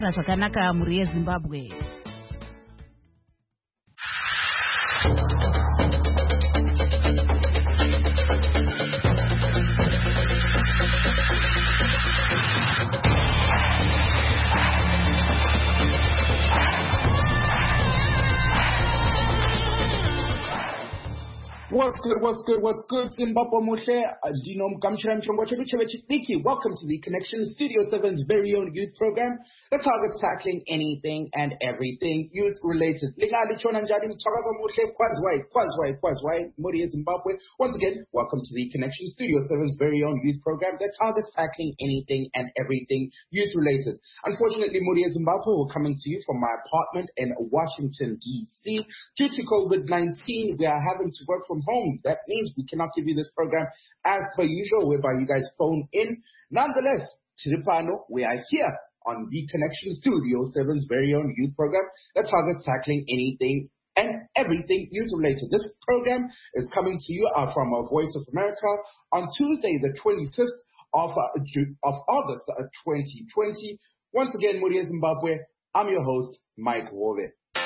zvakanaka mhuri yeZimbabwe. What's good, Zimbabwe Moshe? Dinom Kamshram Chongwachevich. Welcome to the Connection Studio 7's very own youth program that targets tackling anything and everything youth related. Once again, welcome to the Connection Studio 7's very own youth program that targets tackling anything and everything youth related. Unfortunately, Muri Zimbabwe, we're coming to you from my apartment in Washington, D.C. Due to COVID-19, we are having to work from home. That means we cannot give you this program as per usual, whereby you guys phone in. Nonetheless, Chiripano, we are here on the Connection Studio 7's very own youth program that targets tackling anything and everything youth related. This program is coming to you from Voice of America on Tuesday, the 25th of August 2020. Once again, Muri Zimbabwe, I'm your host, Mike Wove.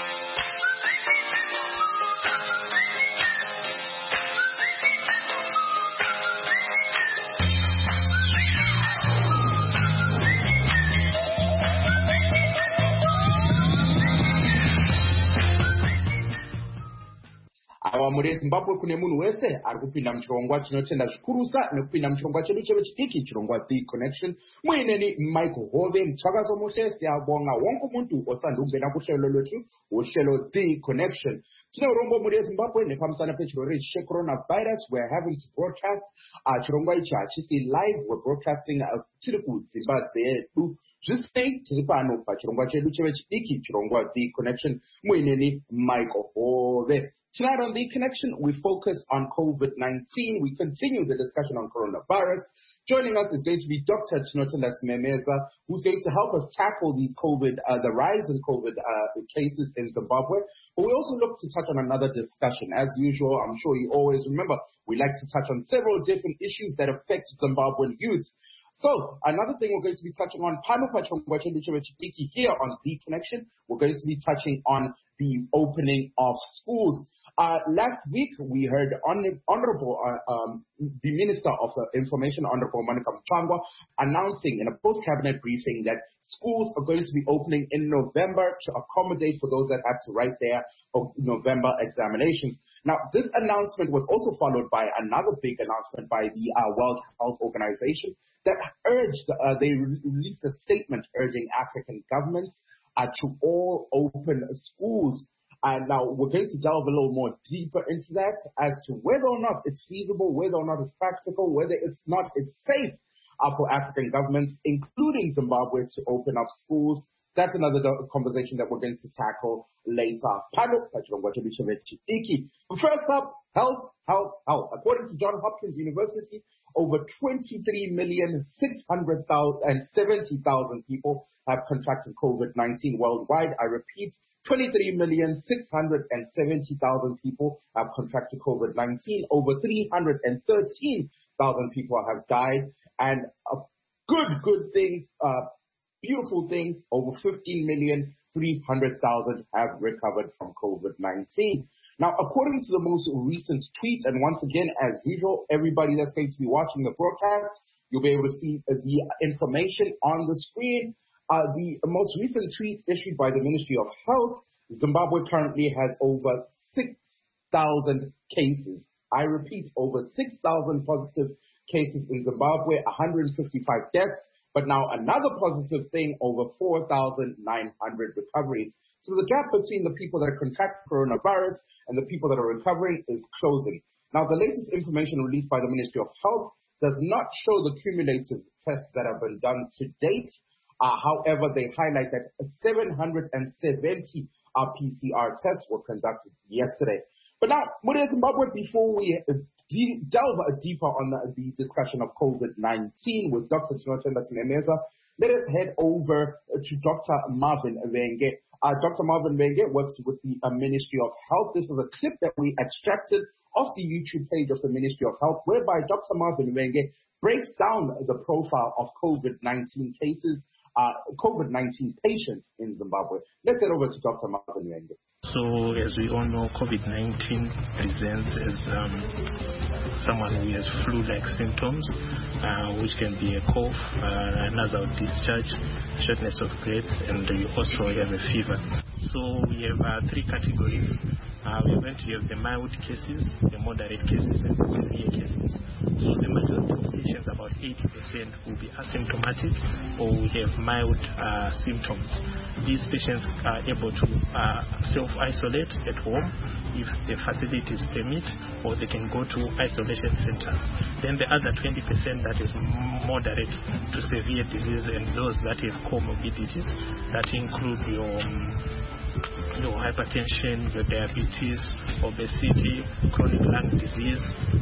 Muri Zimbabwe kune munhu wese ari kupinda muchirongwa chinotenda zvikurusa nekupinda muchirongwa chedu chevechidiki chirongwa The Connection muineni Michael Hove mutsvakaso mushe siyabonga wonke umuntu osandungena kuhlelo lwetu uhlelo The Connection. Tine urombo muri Zimbabwe nepamusana pechirwere checoronavirus. We're having to broadcast chirongwa ichi hachisi live, we're broadcasting tiri kudzimba dzedu. Zvisinei tiri pano pachirongwa chedu chevechidiki chirongwa The Connection muineni Michael Hove. Tonight on The Connection, we focus on COVID-19. We continue the discussion on coronavirus. Joining us is going to be Dr. Tinotenda Simemeza, who's going to help us tackle these the rise in COVID cases in Zimbabwe. But we also look to touch on another discussion. As usual, I'm sure you always remember, we like to touch on several different issues that affect Zimbabwean youth. So, another thing we're going to be touching on, here on The Connection, we're going to be touching on the opening of schools. Last week, we heard Honorable, the Minister of Information, Honorable Monica Mchangwa, announcing in a post-cabinet briefing that schools are going to be opening in November to accommodate for those that have to write their November examinations. Now, this announcement was also followed by another big announcement by the World Health Organization that urged, they released a statement urging African governments to all open schools. And now we're going to delve a little more deeper into that as to whether or not it's feasible, whether or not it's practical, whether it's safe for African governments, including Zimbabwe, to open up schools. That's another conversation that we're going to tackle later. But first up, health. According to Johns Hopkins University, over 23,670,000 people have contracted COVID-19 worldwide. I repeat, 23,670,000 people have contracted COVID-19. Over 313,000 people have died. And a good thing, beautiful thing, over 15,300,000 have recovered from COVID-19. Now, according to the most recent tweet, and once again, as usual, everybody that's going to be watching the broadcast, you'll be able to see the information on the screen. The most recent tweet issued by the Ministry of Health, Zimbabwe currently has over 6,000 cases. I repeat, over 6,000 positive cases in Zimbabwe, 155 deaths, but now another positive thing, over 4,900 recoveries. So the gap between the people that are contracting coronavirus and the people that are recovering is closing. Now, the latest information released by the Ministry of Health does not show the cumulative tests that have been done to date. However, they highlight that 770 PCR tests were conducted yesterday. But now, Muri Zimbabwe, before we delve deeper on the discussion of COVID-19 with Dr. Tinotenda Simemeza, let us head over to Dr. Marvin Venge. Dr. Marvin Venge works with the Ministry of Health. This is a clip that we extracted off the YouTube page of the Ministry of Health, whereby Dr. Marvin Venge breaks down the profile of COVID-19 cases COVID-19 patients in Zimbabwe. Let's head over to Dr. Marvin Wenge. So, as we all know, COVID-19 presents as someone who has flu-like symptoms, which can be a cough, nasal discharge, shortness of breath, and you also have a fever. So we have three categories. We're going to have the mild cases, the moderate cases, and the severe cases. So the majority of patients, about 80%, will be asymptomatic or will have mild symptoms. These patients are able to self-isolate at home if the facilities permit, or they can go to isolation centers. Then the other 20% that is moderate to severe disease, and those that have comorbidities that include your hypertension, your diabetes, obesity, chronic lung disease,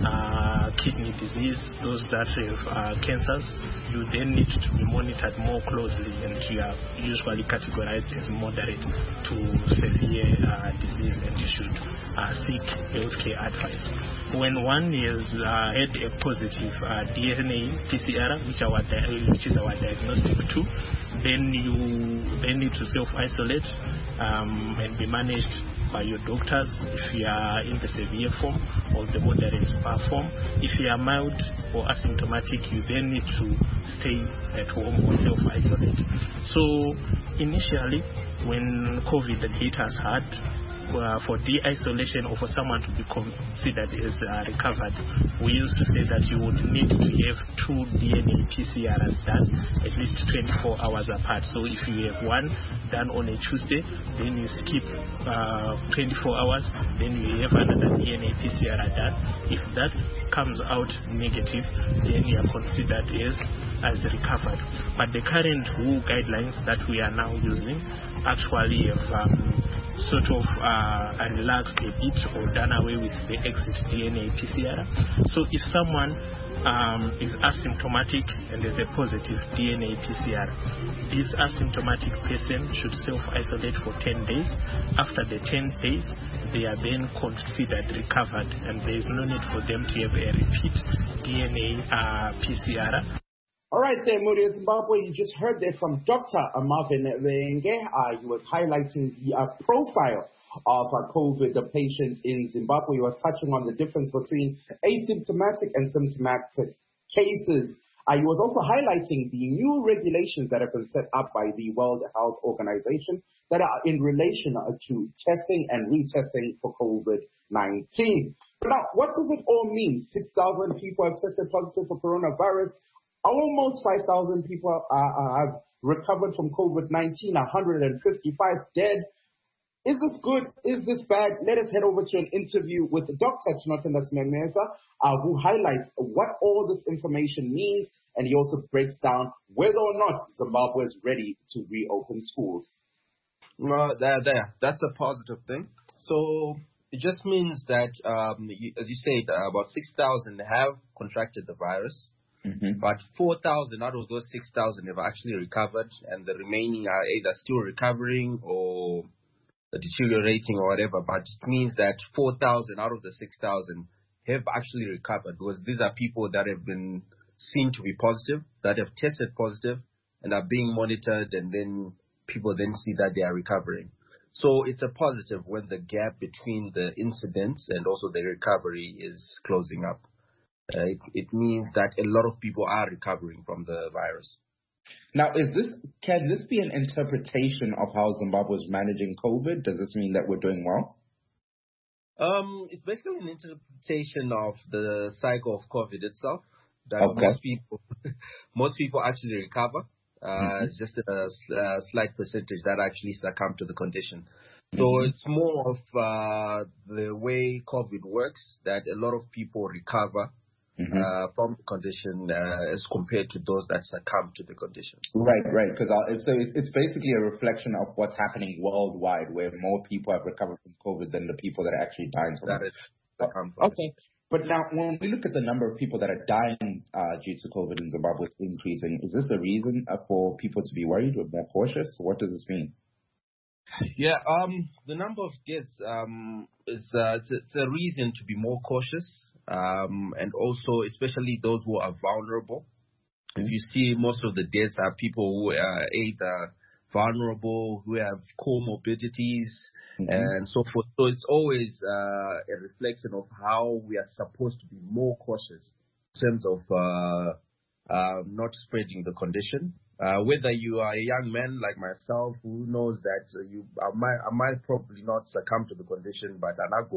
kidney disease, those that have cancers, you then need to be monitored more closely, and you are usually categorized as moderate to severe disease, and you should seek healthcare advice. When one has had a positive DNA PCR, which is our diagnostic tool, then you need to self-isolate and be managed by your doctors if you are in the severe form or the moderate form. If you are mild or asymptomatic, you then need to stay at home or self-isolate. So initially, when COVID hit us hard, for de-isolation or for someone to be considered as recovered, we used to say that you would need to have 2 DNA PCRs done at least 24 hours apart. So if you have one done on a Tuesday, then you skip 24 hours, then you have another DNA PCR done. If that comes out negative, then you are considered as recovered. But the current WHO guidelines that we are now using actually have sort of relaxed a bit or done away with the exit DNA PCR. So if someone is asymptomatic and there's a positive DNA PCR, this asymptomatic person should self-isolate for 10 days. After the 10 days, they are then considered recovered, and there is no need for them to have a repeat DNA PCR. All right there, Muri Zimbabwe. You just heard there from Dr. Marvin Wenge. He was highlighting the profile of COVID patients in Zimbabwe. He was touching on the difference between asymptomatic and symptomatic cases. He was also highlighting the new regulations that have been set up by the World Health Organization that are in relation to testing and retesting for COVID-19. Now, what does it all mean? 6,000 people have tested positive for coronavirus. Almost 5,000 people have recovered from COVID-19, 155 dead. Is this good? Is this bad? Let us head over to an interview with Dr. Tinotenda Simemeza, who highlights what all this information means, and he also breaks down whether or not Zimbabwe is ready to reopen schools. Well, that's a positive thing. So it just means that, as you said, about 6,000 have contracted the virus. Mm-hmm. But 4,000 out of those 6,000 have actually recovered, and the remaining are either still recovering or deteriorating or whatever. But it means that 4,000 out of the 6,000 have actually recovered, because these are people that have been seen to be positive, that have tested positive and are being monitored, and then people then see that they are recovering. So it's a positive when the gap between the incidents and also the recovery is closing up. It means that a lot of people are recovering from the virus. Now, can this be an interpretation of how Zimbabwe is managing COVID? Does this mean that we're doing well? It's basically an interpretation of the cycle of COVID itself. That most people actually recover. Just a slight percentage that actually succumb to the condition. So it's more of the way COVID works, that a lot of people recover from the condition as compared to those that succumb to the condition. Right. Because so it's basically a reflection of what's happening worldwide, where more people have recovered from COVID than the people that are actually dying from it. Okay. But now, when we look at the number of people that are dying due to COVID in Zimbabwe increasing, is this the reason for people to be worried or more cautious? What does this mean? Yeah, the number of deaths it's a reason to be more cautious, and also especially those who are vulnerable. If you see, most of the deaths are people who are either vulnerable, who have comorbidities, and so forth. So it's always a reflection of how we are supposed to be more cautious in terms of not spreading the condition. Whether you are a young man like myself who knows that I might probably not succumb to the condition, but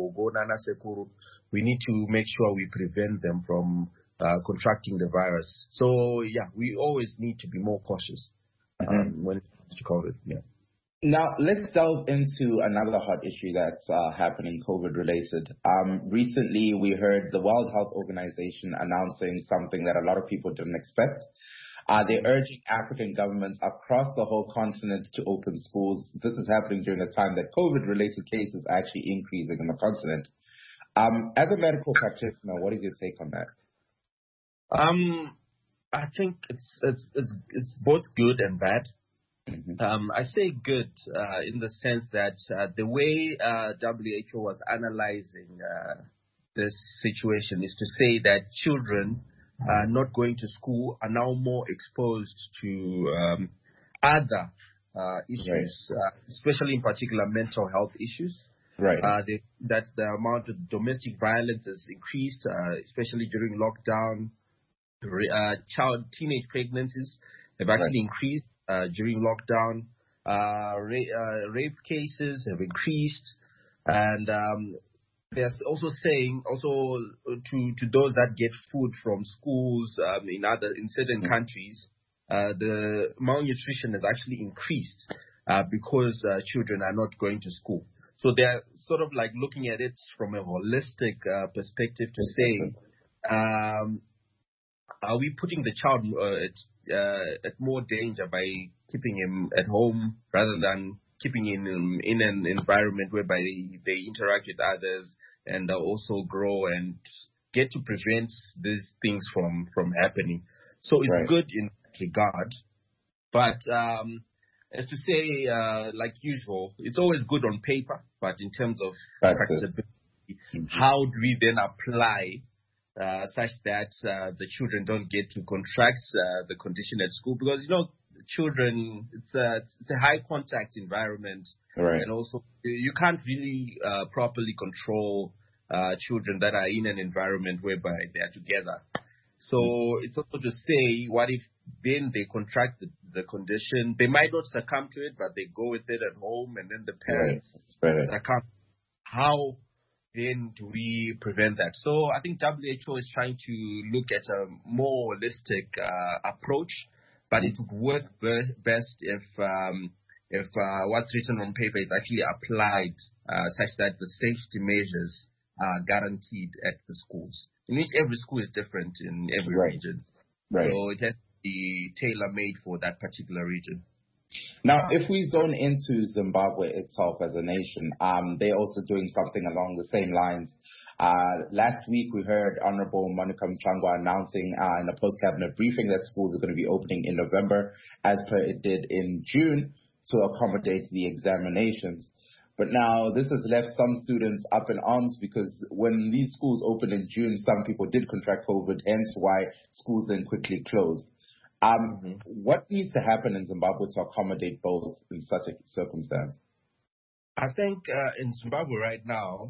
we need to make sure we prevent them from contracting the virus. So, yeah, we always need to be more cautious when it comes to COVID. Yeah. Now, let's delve into another hot issue that's happening, COVID-related. Recently, we heard the World Health Organization announcing something that a lot of people didn't expect. They're urging African governments across the whole continent to open schools. This is happening during a time that COVID-related cases are actually increasing in the continent. As a medical practitioner, what is your take on that? I think it's both good and bad. I say good in the sense that the way WHO was analyzing this situation is to say that children not going to school are now more exposed to other issues, especially in particular mental health issues. Right. That the amount of domestic violence has increased, especially during lockdown. Teenage pregnancies have actually increased during lockdown. Rape cases have increased, and they're also saying to those that get food from schools in certain countries, the malnutrition has actually increased because children are not going to school. So they're sort of like looking at it from a holistic perspective to say, are we putting the child at more danger by keeping him at home rather than keeping him in an environment whereby they interact with others and also grow and get to prevent these things from happening? So it's good in that regard. But as to say, like usual, it's always good on paper, but in terms of practicability, how do we then apply such that the children don't get to contract the condition at school? Because, children, it's a high contact environment. Right. And also you can't really properly control children that are in an environment whereby they are together. So it's also to say, what if then they contract the condition? They might not succumb to it, but they go with it at home, and then the parents succumb. How then do we prevent that? So I think WHO is trying to look at a more holistic approach, but it would work best if what's written on paper is actually applied such that the safety measures are guaranteed at the schools, in which every school is different in every region. Right. So it has to be tailor-made for that particular region. Now, if we zone into Zimbabwe itself as a nation, they're also doing something along the same lines. Last week, we heard Honorable Monica Mchangwa announcing in a post-cabinet briefing that schools are going to be opening in November, as per it did in June, to accommodate the examinations. But now this has left some students up in arms because when these schools opened in June, some people did contract COVID, hence why schools then quickly closed. What needs to happen in Zimbabwe to accommodate both in such a circumstance? I think in Zimbabwe right now,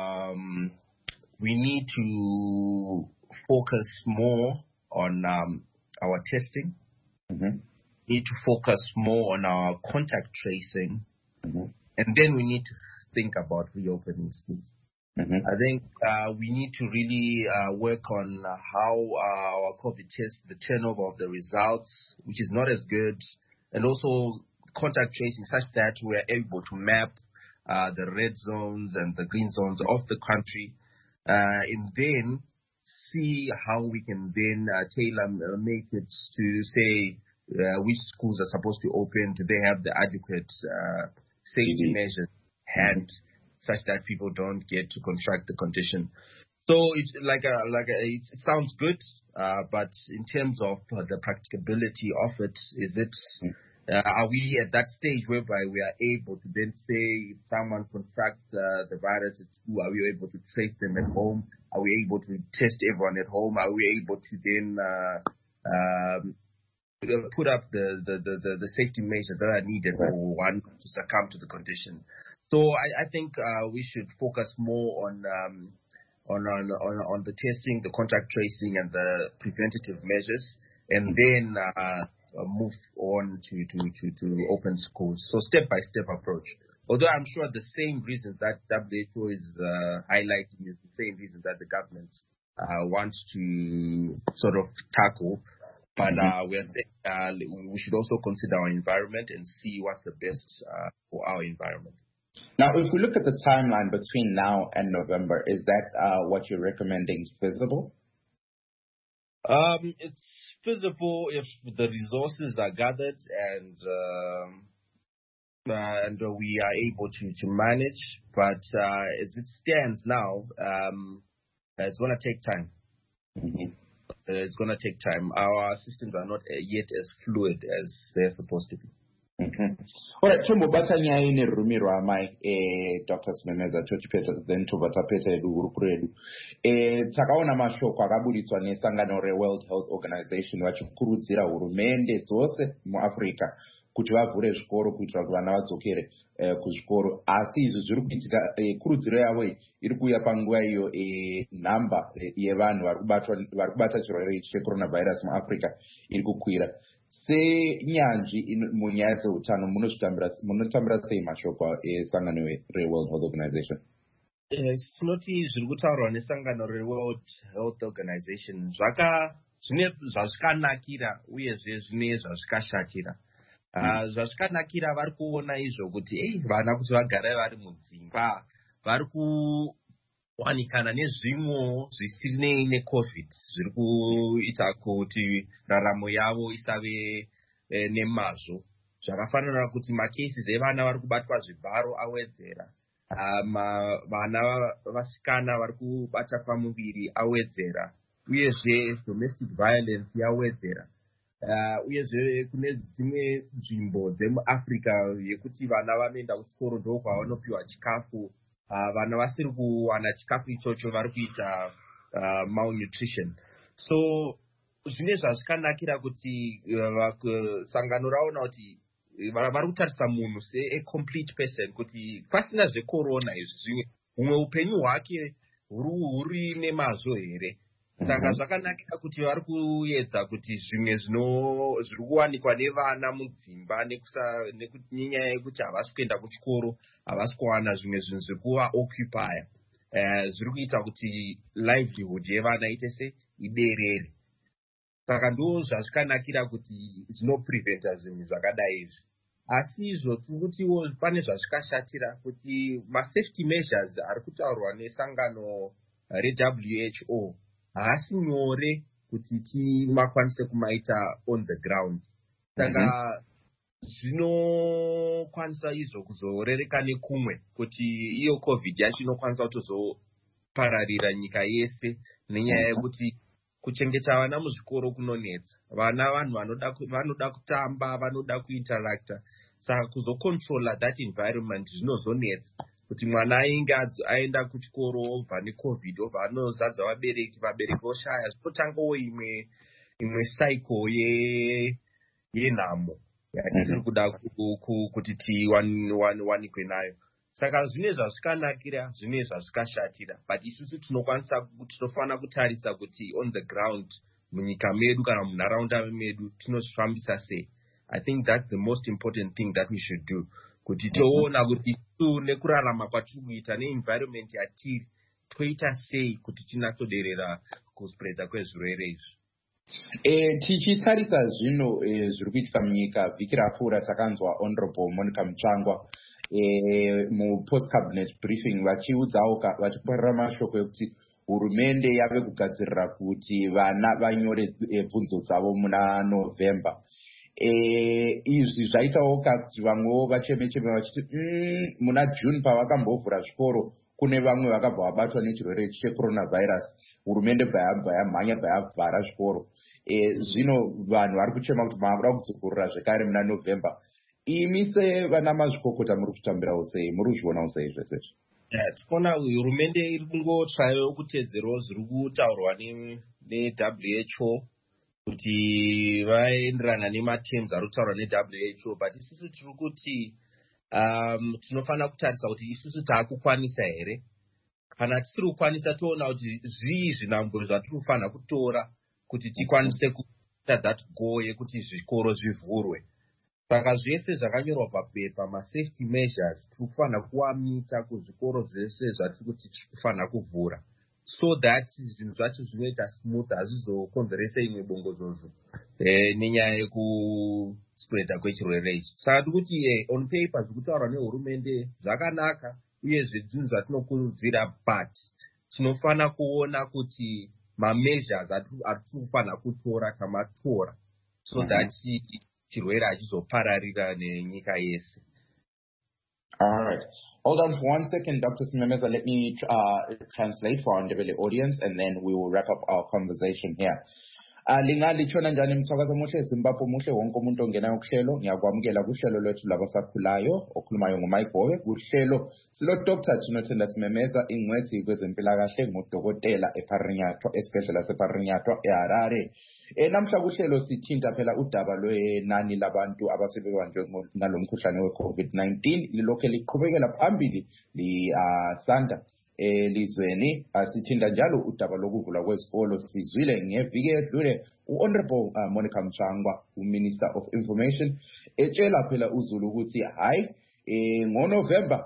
we need to focus more on our testing. We need to focus more on our contact tracing. And then we need to think about reopening schools. I think we need to really work on how our COVID tests, the turnover of the results, which is not as good, and also contact tracing such that we are able to map the red zones and the green zones of the country, and then see how we can then make it to say which schools are supposed to open. Do they have the adequate safety measures and such that people don't get to contract the condition? So it's it sounds good, but in terms of the practicability of it, are we at that stage whereby we are able to then say if someone contracts the virus at school, are we able to trace them at home? Are we able to test everyone at home? Are we able to then put up the safety measures that are needed for one to succumb to the condition. So I think we should focus more on the testing, the contact tracing, and the preventative measures, and then move on to open schools. So step-by-step approach. Although I'm sure the same reasons that WHO is highlighting is the same reasons that the government wants to sort of tackle. But we should also consider our environment and see what's the best for our environment. Now, if we look at the timeline between now and November, is that what you're recommending feasible? It's feasible if the resources are gathered and we are able to manage. But as it stands now, it's going to take time. Mm-hmm. It's going to take time. Our systems are not yet as fluid as they're supposed to be. Mm-hmm. All right, Chombo ine rumi rwamai Dr. Simemeza tochipeta then tovatapeta edu urukuredu. Takaona mashoko akaburitswa nesangano reWorld Health Organization vachikurudzira hurumende dzose muAfrica kuti vavhure zvikoro kuitira kuti vana vadzokere kuzvikoro. Asi izvi zviri kuitika kurudziro yavo iri kuuya panguva iyo nhamba yevanhu vari kubata chirwere checoronavirus muAfrica iri kukwira. Senyanzvi munyaya dzeutano munotambira sei mashoko esangano reWorld Health Organization? Tinoti zviri kutaurwa nesangano reWorld Health Organization zvine zvazvikanakira uyezve zvine zvazvikashatira. Zvazvikanakira vari kuona izvo kuti vana kuti vagare vari mudzimba vari kuwanikana nezvimwe zvisiri neCovid zviri kuita kuti raramo yavo isave nemazvo. Zvakafanana kuti macases evana vari kubatwa zvibharo awedzera, vana vasikana vari kubata pamuviri awedzera, uyezve domestic violence yawedzera. Uyezve kune dzimwe nzvimbo dzemuAfrica yekuti vana vanoenda kuchikoro ndo kwavanopiwa chikafu. Vana vasiri kuwana chikafu ichocho vari kuita malnutrition. So zvine zvazvikanakira kuti sangano raona kuti vari kutarisa munhu se-complete person kuti pasina zvecorona izvi humwe upenyu hwake huri nemazvo here. Saka zvakanakira kuti vari kuedza kuti zvimwe zviri kuwanikwa nevana mudzimba nenyaya yekuti havasi kuenda kuchikoro, havasi kuwana zvimwe zvinhu zviri kuvaoccupya, zviri kuita kuti livelihood yevana ite iderere. Saka ndo zvazvikanakira kuti zvinopreventa zvinhu zvakadai izvi. Asi izvo tiri kutiwo pane zvazvikashatira kuti masafety measures ari kutaurwa nesangano reWHO haasi nyore kuti makwanise kumaita on the ground. Saka zvinokwanisa izvo kuzorereka nekumwe kuti iyo COVID yacho inokwanisa kutozopararira nyika yese nenyaya yekuti kuchengeta vana muzvikoro kunonetsa. Vana vanhu vanoda kutamba, vanoda kuinteracta. Saka kuzocontrola that environment zvinozonetsa. Kuti mwana ainge aenda kuchikoro obva neCovid obva anozadza vabereki voshaya, zvotangawo imwe cycle yenhamo yatiri kuda kuti tiwanikwe nayo. Saka zvine zvazvikanakira, zvine zvazvikashatira, but isusu tinofanira kutarisa kuti on the ground munyika medu kana munharaunda medu tinozvifambisa sei. I think that's the most important thing that we should do. Kuti toona kuti nekurarama kwatiri kuita neenvironment yatiri toita sei kuti tinatsoderera kuspreada kwezvirwere izvi. Tichitarisa zvino zviri kuitika munyika, vhiki rapfuura takanzwa Honorable Monica Mutsvangwa mupost cabinet briefing vachiudzawo vachikorera mashoko ekuti hurumende yave kugadzirira kuti vana vanyore bvunzo dzavo muna November. Izvi zvaitawo kuti vamwewo vacheme-cheme vachiti muna June pavakambovhura zvikoro kune vamwe vakabva vabatwa nechirwere checoronavirus, hurumende bva yamhanya bva yavhara zvikoro. Zvino vanhu vari kuchema kuti mavakuda kudzokorora zvekare muna November. Imi sevana mazvikokota muri kutambirawo sei, muri kuzvionawo sei zvese izvi? Tikaona hurumende iri kungotsvayo kuteedzerawo zviri kutaurwa neWHO kuti vaenderana nematerms ari kutaurwa ne-WHO, but isusu tiri kuti tinofana kutarisa kuti isusu taakukwanisa here. Kana tisiri kukwanisa toona kuti zvii zvinanguro zvatiri kufanira kutora kuti tikwanise kuita that goal yekuti zvikoro zvivhurwe. Saka zvese zvakanyorwa papepa, ma-safety measures tiri kufanira kuamita kuzvikoro zvese zvatiri kuti tiri kufanira kuvhura, so that zvinhu zvacho zvinoita smooth, hazvizokonzerese imwe bongozozo nenyaya yekuspreada kwechirwere ichi. Saka tiri kuti on paper zviri kutaurwa nehurumende zvakanaka, uyezve zvinhu zvatinokurudzira, but tinofana kuona kuti ma-measures atiri kufanira kutora tamatora, so that chirwere hachizopararira nenyika yese. All right. Hold on for 1 second, Dr. Simemeza. Let me translate for our Ndebele audience, and then we will wrap up our conversation here. Lingalishona njani msakazo muhle Zimbabwe muhle wonke umuntu ongenayo kuhlelo. Ngiyakwamukela kuhlelo lwethu labasakhulayo okhulumayo ngoMike Howe. Kuhlelo silo Dr. Tinothenda Simemeza, ingcwethi kwezempilakahle, ngudokotela esibhedlela seParinyatwa eHarare. Namhla kuhlelo sithinta phela udaba lwenani labantu abasebebanjwe ngalomkhuhlane we-COVID-19 lilokhe liqhubekela phambili lisanda lizweni. Sithinta njalo udaba lokuvulwa kwezikolo. Sizwile ngeviki edlule u-Honorable Monica Mchangwa, uMinister of Information, etshela phela uZulu ukuthi hayi ngoNovember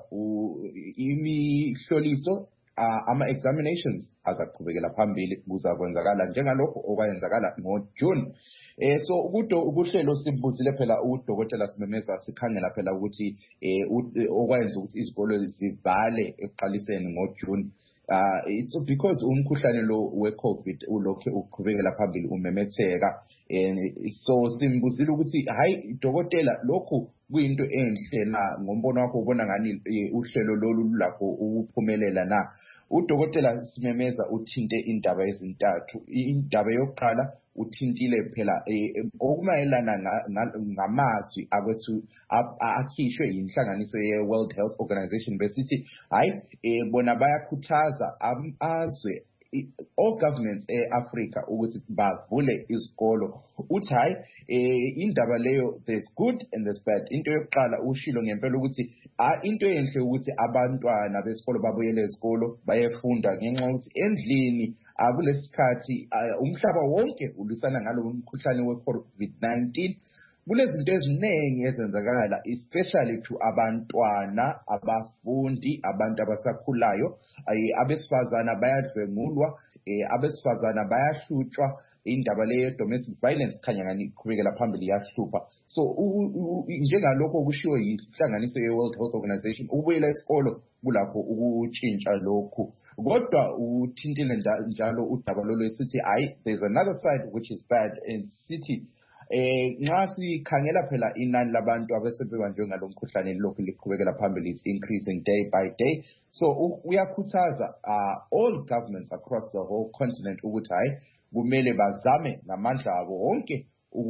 imihloliso ama-examinations azaqhubekela phambili, kuzakwenzakala njengalokho okwenzakala ngoJune. So kuhlelo simbuzile phela udokotela Simemeza, sikhangela phela ukuthi okwenza ukuthi izikolo zivale ekuqaliseni ngoJune. It's because umkhuhlane lo we-COVID ulokhe uqhubekela phambili umemetheka. So simbuzile ukuthi hayi dokotela, lokhu kuyinto enhle na? Ngombono wakho ubona ngani uhlelo lolu lakho ukuphumelela na? Udokotela Simemeza uthinte indaba ezintathu. Indaba yokuqala uthintile phela okumayelana ngamazwi akwethu akhishwe yinhlanganiso ye-World Health Organization, besithi hayi bona bayakhuthaza amazwe all governments e-Africa ukuthi bavule izikolo. Uthi hayi indaba leyo, there's good and there's bad. Into yokuqala ushilo ngempela ukuthi into enhle ukuthi abantwana besikolo babuyele ezikolo bayefunda, ngenxa ukuthi endlini kulesikhathi umhlaba wonke ulisana ngalo umkhuhlane we-COVID-19. Kulezinto eziningi ezenzakala, especially to abantwana, abafundi, abantu abasakhulayo. Abesifazana bayadlwengulwa, abesifazana bayahlutshwa. Indaba leyo domestic violence khanya ngani iqhubekela phambili yahlupha. So njengalokho okushiwo yinhlanganiso ye-World Health Organization, ukubuyela esikolo kulakho ukutshintsha lokhu. Kodwa uthintile njalo udaba lolo esithi hayi, there's another side which is bad, and sithi nxa sikhangela phela inani labantu abasebebanjwe ngalomkhuhlane lokhu liqhubekela phambili, is increasing day by day. So uyakhuthaza all governments across the whole continent ukuthi hayi kumele bazame ngamandla abo wonke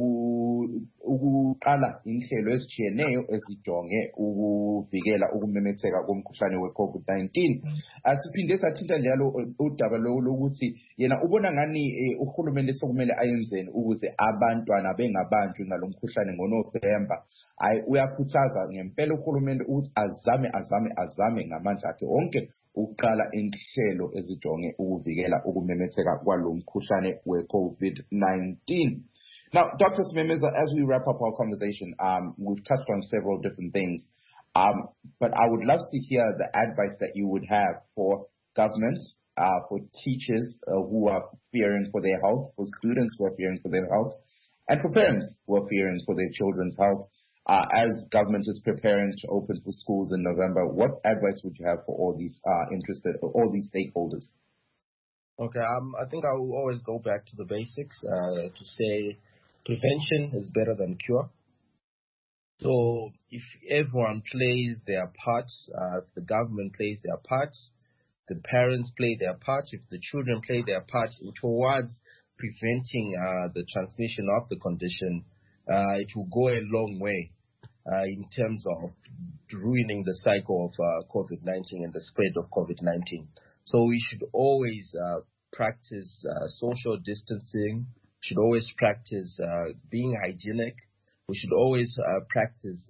ukuqala inhlelo ezijiyeneyo ezijonge ukuvikela ukumemetheka komkhuhlane we-COVID-19. Siphinde sathinta njalo udaba lokuthi yena ubona ngani uhulumende sokumele ayenzeni ukuze abantwana bengabanjwi ngalomkhuhlane ngoNovember. Uyakhuthaza ngempela uhulumende ukuthi azame ngamandla akhe wonke ukuqala inhlelo ezijonge ukuvikela ukumemetheka kwalomkhuhlane we-COVID-19. Now, Dr. Simemeza, as we wrap up our conversation, we've touched on several different things, but I would love to hear the advice that you would have for governments, for teachers who are fearing for their health, for students who are fearing for their health, and for parents who are fearing for their children's health. As government is preparing to open for schools in November, what advice would you have for all these all these stakeholders? Okay, I think I will always go back to the basics to say prevention is better than cure. So if everyone plays their part, if the government plays their part, the parents play their part, if the children play their part towards preventing the transmission of the condition, it will go a long way in terms of ruining the cycle of COVID-19 and the spread of COVID-19. So we should always practice social distancing, should always practice being hygienic. We should always practice,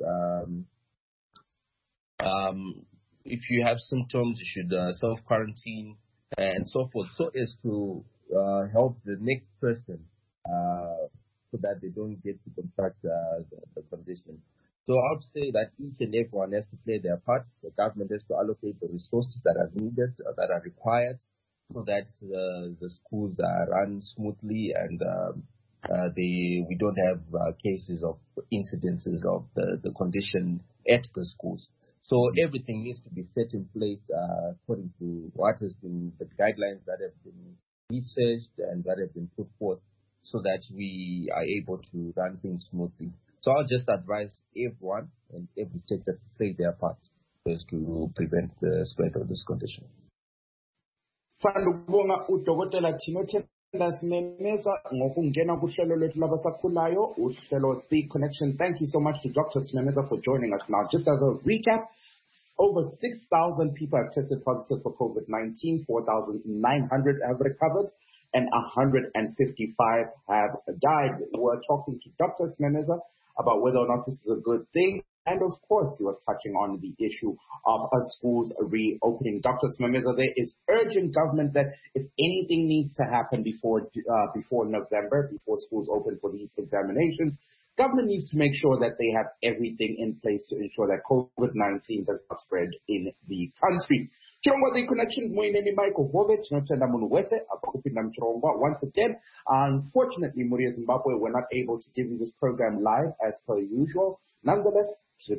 if you have symptoms, you should self-quarantine and so forth, so as to help the next person so that they don't get to contract the condition. So I would say that each and everyone has to play their part. The government has to allocate the resources that are needed, that are required, so that the schools are run smoothly and we don't have cases of incidences of the condition at the schools. So everything needs to be set in place according to what has been the guidelines that have been researched and that have been put forth, so that we are able to run things smoothly. So I'll just advise everyone and every sector to play their part as to prevent the spread of this condition. Sanubonga udokotela Timotenda Simemeza ngokungena kuhlelo lwethu labasakhulayo uhlelo The Connection. Thank you so much to Dr. Simemeza for joining us now. Just as a recap, over 6,000 people have tested positive for COVID-19, 4,900 have recovered, and 155 have died. We're talking to Dr. Simemeza about whether or not this is a good thing. And of course, he was touching on the issue of schools reopening. Dr. Simemeza, there is urgent government that if anything needs to happen before November, before schools open for these examinations, government needs to make sure that they have everything in place to ensure that COVID-19 does not spread in the country. Chirongwa The Connection, Muineni Michael Hove, Chinotenda Munuwete, Apakupina Chirongwa. Once again, unfortunately, Muria Zimbabwe, we're not able to give you this program live as per usual. Nonetheless, for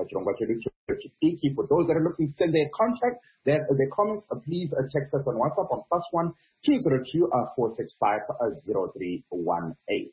those that are looking to send their contact, their comments, please text us on WhatsApp on +1 202 465 0318.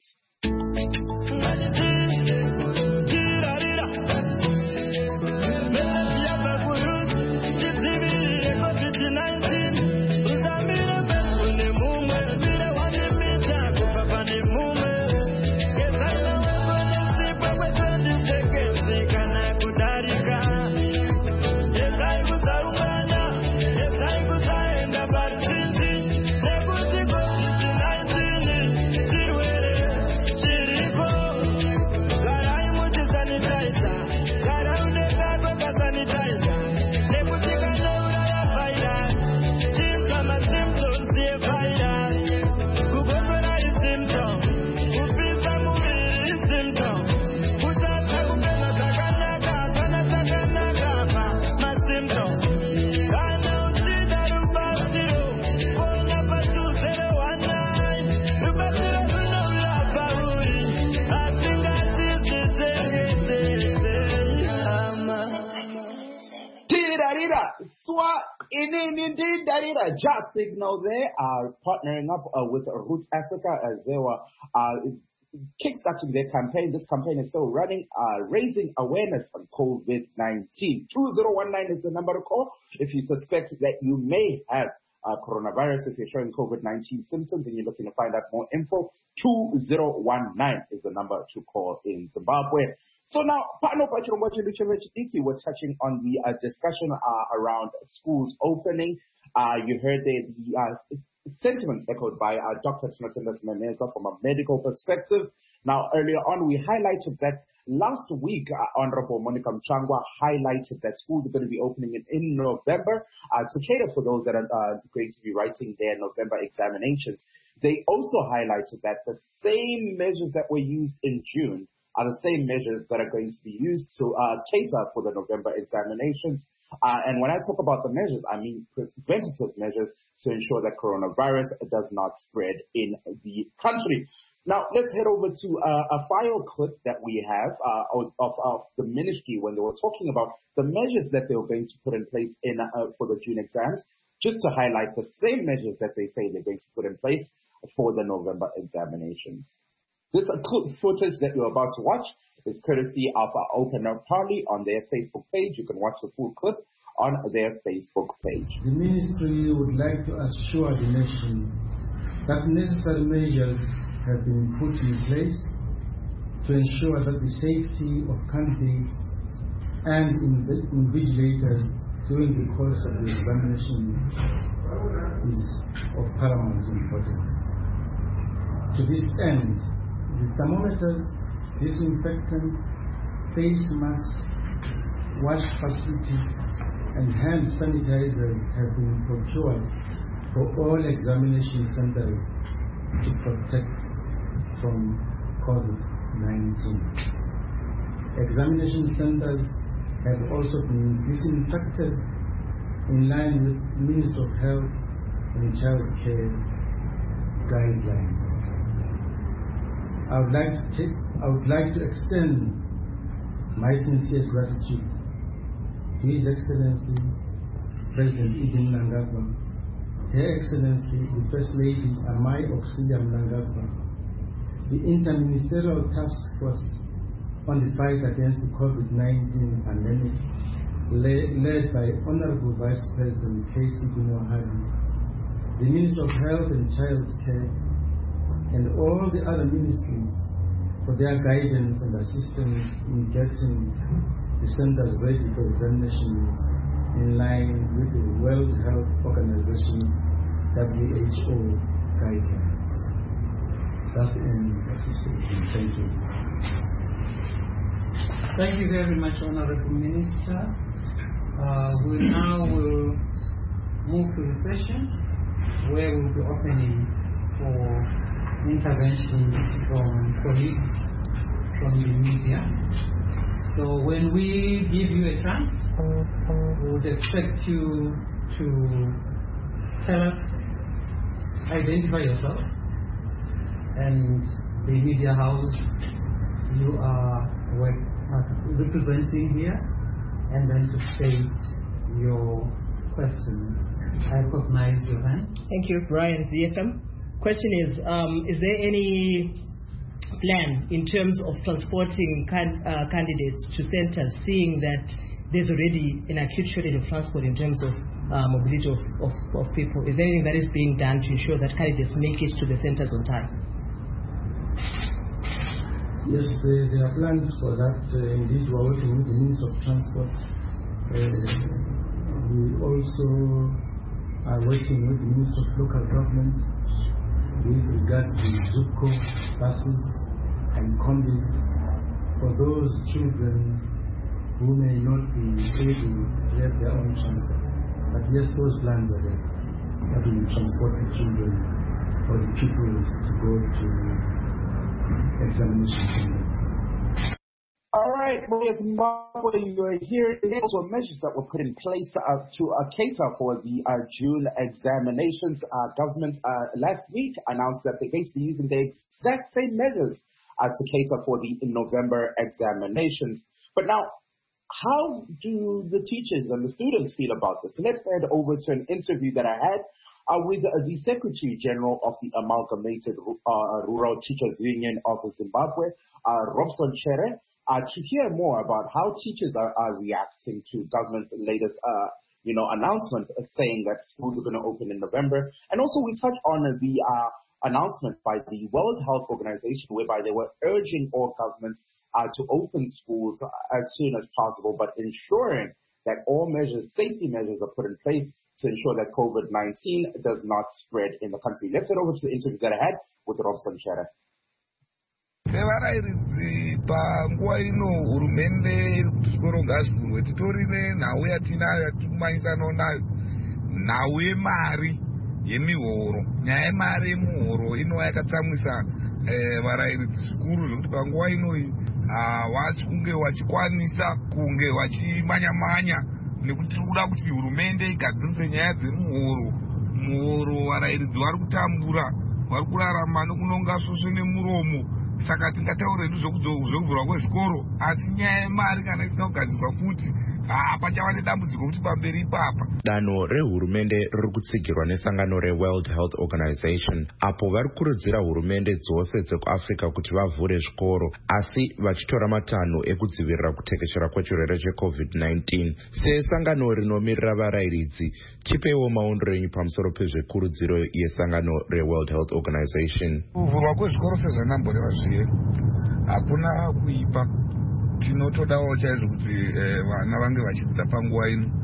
Indeed, Darira, Job Signal there are partnering up with Roots Africa as they were kickstarting their campaign. This campaign is still running, raising awareness on COVID-19. 2019 is the number to call if you suspect that you may have coronavirus. If you're showing COVID-19 symptoms and you're looking to find out more info, 2019 is the number to call in Zimbabwe. So now, we're touching on the discussion around schools opening. You heard the sentiment echoed by Dr. Timotenda Simemeza from a medical perspective. Now, earlier on, we highlighted that last week, Honorable Monica Mchangwa highlighted that schools are going to be opening in November to cater for those that are going to be writing their November examinations. They also highlighted that the same measures that were used in June are the same measures that are going to be used to cater for the November examinations. And when I talk about the measures, I mean preventative measures to ensure that coronavirus does not spread in the country. Now, let's head over to a file clip that we have of the ministry when they were talking about the measures that they were going to put in place for the June exams, just to highlight the same measures that they say they're going to put in place for the November examinations. This footage that you're about to watch is courtesy of Open Up Parley on their Facebook page. You can watch the full clip on their Facebook page. The ministry would like to assure the nation that necessary measures have been put in place to ensure that the safety of candidates and invigilators during the course of the examination is of paramount importance. To this end, the thermometers, disinfectants, face masks, wash facilities, and hand sanitizers have been procured for all examination centers to protect from COVID-19. Examination centers have also been disinfected in line with Ministry of Health and Child Care guidelines. I would like to extend my sincere gratitude to His Excellency President Edwin Mnangagwa, Her Excellency the First Lady Amai Auxilia Mnangagwa, the Interministerial Task Force on the fight against the COVID-19 pandemic, led by Honorable Vice President Casey Gunwahadi, the Minister of Health and Child Care, and all the other ministries for their guidance and assistance in getting the centers ready for examinations in line with the World Health Organization WHO guidelines. That's the end of the statement. Thank you. Thank you very much, Honorable Minister. We now will move to the session where we'll be opening for interventions from colleagues from the media. So when we give you a chance, we would expect you to tell us, identify yourself and the media house you are representing here, and then to state your questions. I recognize your hand. Thank you, Brian ZFM. Question is there any plan in terms of transporting candidates to centers, seeing that there's already an acute shortage of transport in terms of mobility of people? Is there anything that is being done to ensure that candidates make it to the centers on time? Yes, there are plans for that. Indeed, we are working with the Ministry of Transport. We also are working with the Ministry of Local Government with regard to ZUCO buses and combis for those children who may not be able to have their own transport. But yes, those plans are there. That will transport the children or the pupils to go to examination centers. All right, well, Zimbabwe, you are here. There were measures that were put in place to cater for the June examinations. Government last week announced that they're going to be using the exact same measures to cater for the November examinations. But now, how do the teachers and the students feel about this? Let's head over to an interview that I had with the Secretary General of the Amalgamated Rural Teachers Union of Zimbabwe, Robson Chere, to hear more about how teachers are reacting to government's latest announcement saying that schools are going to open in November. And also we touched on the announcement by the World Health Organization whereby they were urging all governments to open schools as soon as possible, but ensuring that all safety measures are put in place to ensure that COVID-19 does not spread in the country. Let's head over to the interview that I had with Robson Chere. Sevarairidzi panguva ino hurumende iri kuti zvikoro ngazvivhurwe. Titorine nhau yatinayo yatikumanyisanawo nayo, nhau yemari yemihoro. Nyaya yemari yemuhoro inova yakatsamwisa varairidzi zvikuru zvokuti panguva inoi havasi kunge vachikwanisa kunge vachimanya-manya, nekuti tiri kuda kuti hurumende igadzirise nyaya dzemuhoro. Muhoro varairidzi vari kutambura, vari kurarama nokunonga svosvo nemuromo. Saka tingataurira zvokuvhurwa kwezvikoro, asi nyaya yemari kana isina kugadzirwa futi pachava nedambudziko kuti pamberi ipapa. Danho rehurumende riri kutsigirwa nesangano reWorld Health Organization apo vari kukurudzira hurumende dzose dzekuAfrica kuti vavhure zvikoro, asi vachitora matanho ekudzivirira kutekeshera kwechirwere cheCovid-19. Sesangano rinomirira varairidzi, chipeiwo maondero enyu pamusoro pezvekurudziro yesangano reWorld Health Organization. Kuvhurwa kwezvikoro sezvanamboreva zviye hakuna kuipa. Tinotodawo chaizvo kuti vana vange vachidzidza panguva ino,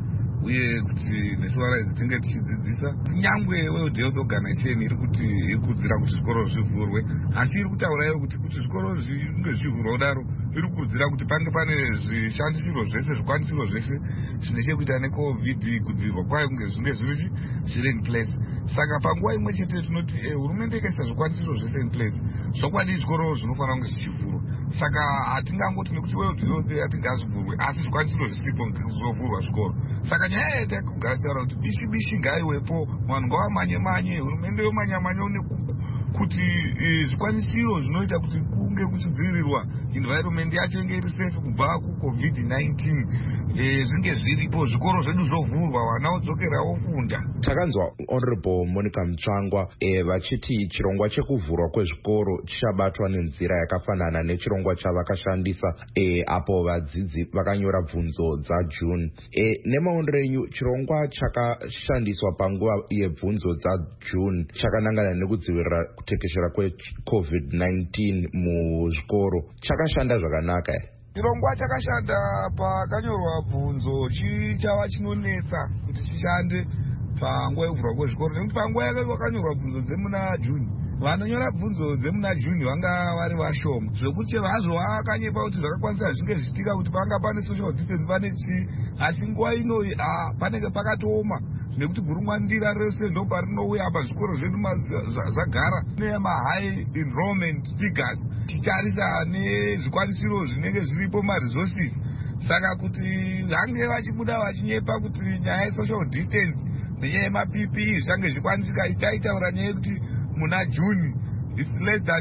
uye kuti nesu varaizi tinge tichidzidzisa. Kunyangwe World Health Organization iri kukurudzira kuti zvikoro zvivhurwe, asi iri kutaura iyo kuti zvikoro zvinge zvivhurwa kudaro iri kukurudzira kuti pange pane zvishandisiro zvese, zvikwanisiro zvese zvine chekuita neCovid, kudzivirwa kwayo kunge zvinge zviri in place. Saka panguva imwe chete tinoti hurumende ikaisa zvikwanisiro zvese in place, zvokwadi zvikoro zvinofanira kunge zvichivhurwa. Saka hatingangoti nekuti World Health yati ngazvivhurwe asi zvikwanisiro zvisipo zvovhurwa zvikoro. Saka nyaya yatakagaritsara kuti bishi ngaiwepo, vanhu ngavamanye-manye, hurumende yomanya-manya kuti zvikwanisiro zvinoita kuti kunge kuchidzivirirwa environment yacho inge iri safe kubva kuCovid-19 zvinge zviripo, zvikoro zvedu zvovhurwa, vana vodzokera vofunda. Takanzwa Honorable Monica Mutsvangwa vachiti chirongwa chekuvhurwa kwezvikoro chichabatwa nenzira yakafanana nechirongwa chavakashandisa apo vadzidzi vakanyora bvunzo dzaJune. Nemaonero enyu, chirongwa chakashandiswa panguva yebvunzo dzaJune chakanangana nekudzivirira kutekeshera kweCovid-19 muzvikoro chakashanda zvakanaka here? Chirongwa chakashanda pakanyorwa bvunzo chichava chinonetsa kuti chishande panguva yekuvhurwa kwezvikoro, nekuti panguva yakanyorwa bvunzo dzemuna June, vanonyora bvunzo dzemuna June vanga vari vashoma, zvekuti hazvo vakanyepa kuti zvakakwanisa zvinge zvichiitika kuti panga pane social distance pane chii, asi nguva inoyi panenge pakatooma nekuti gurumwandira rese ndo parinouya apa zvikoro zvedu zvagara nehigh enrollment figures, tichitarisa nezvikwanisiro zvinenge zviripo maresources. Saka kuti vange vachibuda vachinyepa kuti nyaya yesocial distance nenyaya yemaPPE zvange zvikwanisika, taitaura nyaya yekuti muna June it's less than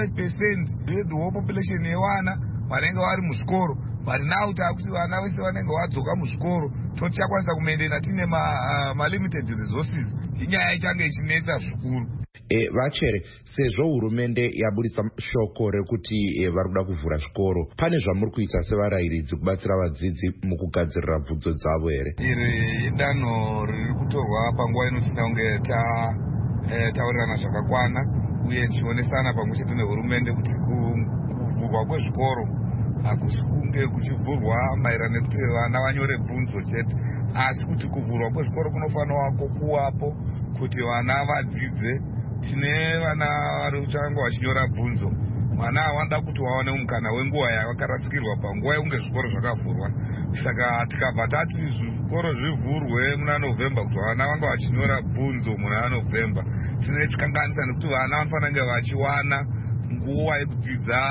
25% yedu whole population yevana vanenge vari muzvikoro, but now takuti vana vese vanenge vadzoka muzvikoro, totichakwanisa kumaintaina tine limited resources. Inyaya ichange ichinetsa zvikuru. Vachere, sezvo hurumende yabudisa shoko rekuti vari kuda kuvhura zvikoro, pane zvamuri kuita sevarairidzi kubatsira vadzidzi mukugadzirira bvunzo dzavo here? Iri idanho riri kutorwa panguva inotina kunge taurirana zvakakwana uye tichionesana pamwe chete nehurumende kuti kuvhurwa kwezvikoro hakusi kunge kuchivhurwa maererano nekuti vana vanyore bvunzo chete, asi kuti kuvhurwa kwezvikoro kunofanira kuwapo kuti vana vadzidze. Tine vana vari kuchanga vachinyora bvunzo, vana havanoda kuti vaone mukana wenguva yavakarasikirwa panguva yekunge zvikoro zvakavhurwa. Saka tikabva tati zvikoro zvivhurwe muna November kuti vana vanga vachinyora bvunzo muna November, tine chikanganisa nekuti vana vanofanira kunge vachiwana nguva yekudzidza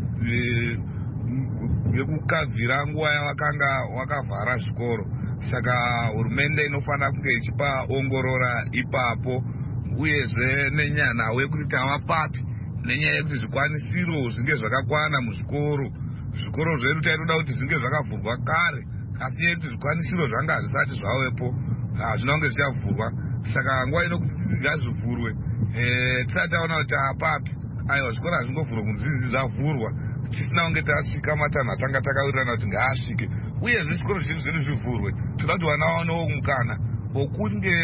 yekukavhira nguva yavakanga vakavhara zvikoro. Saka hurumende inofanira kunge ichipa ongorora ipapo, uyezve nenyaya nawo yekuti tavapapi nenyaya yekuti zvikwanisiro zvinge zvakakwana muzvikoro. Zvikoro zvedu taitoda kuti zvinge zvakavhurwa kare, asi yekuti zvikwanisiro zvanga zvisati zvavepo hazvina kunge zvichavhurwa. Saka nguva ino kuti ngazvivhurwe, tisati taona kuti apapi aiwa zvikoro hazvingovhurwa kunzinzi zvavhurwa, tisina kunge tasvika matanho atanga takawirirana kuti ngaasvike. Uyezve zvikoro zvedu zvivhurwe, toda kuti vana vaonewo mukana wokunge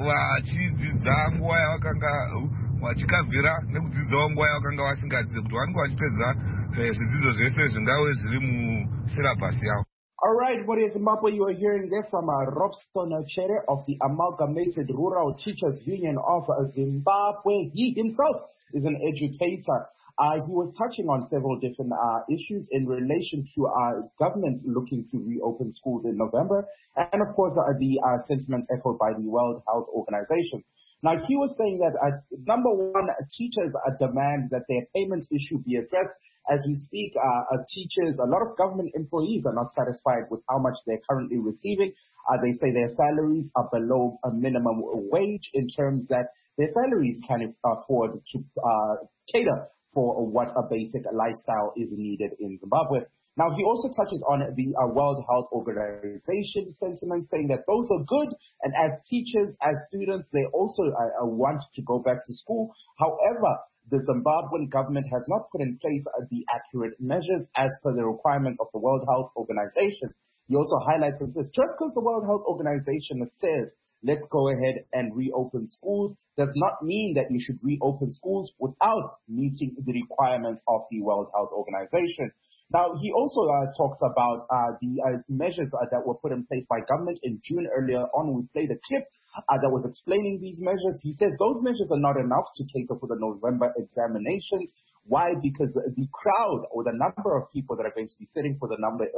vachidzidza nguva yavakanga vachikavhira nekudzidzawo nguva yavakanga vasingadzidze, kuti vange vachipedza zvidzidzo zvese zvingave zviri musilabhasi yavo. All right, what is Zimbabwe? You are hearing there from Robson Chere of the Amalgamated Rural Teachers Union of Zimbabwe. He himself is an educator. He was touching on several different issues in relation to government looking to reopen schools in November, and of course the sentiment echoed by the World Health Organization. Now, he was saying that, number one, teachers demand that their payment issue be addressed. As we speak, teachers, a lot of government employees are not satisfied with how much they're currently receiving. They say their salaries are below a minimum wage in terms that their salaries can't afford to cater for what a basic lifestyle is needed in Zimbabwe. Now, he also touches on the World Health Organization sentiment, saying that those are good, and as teachers, as students, they also want to go back to school. However, the Zimbabwean government has not put in place the accurate measures as per the requirements of the World Health Organization. He also highlights this, just because the World Health Organization says, let's go ahead and reopen schools, does not mean that you should reopen schools without meeting the requirements of the World Health Organization. Now, he also talks about the measures that were put in place by government in June. Earlier on, we played a clip that was explaining these measures. He says those measures are not enough to cater for the November examinations. Why? Because the crowd or the number of people that are going to be sitting for the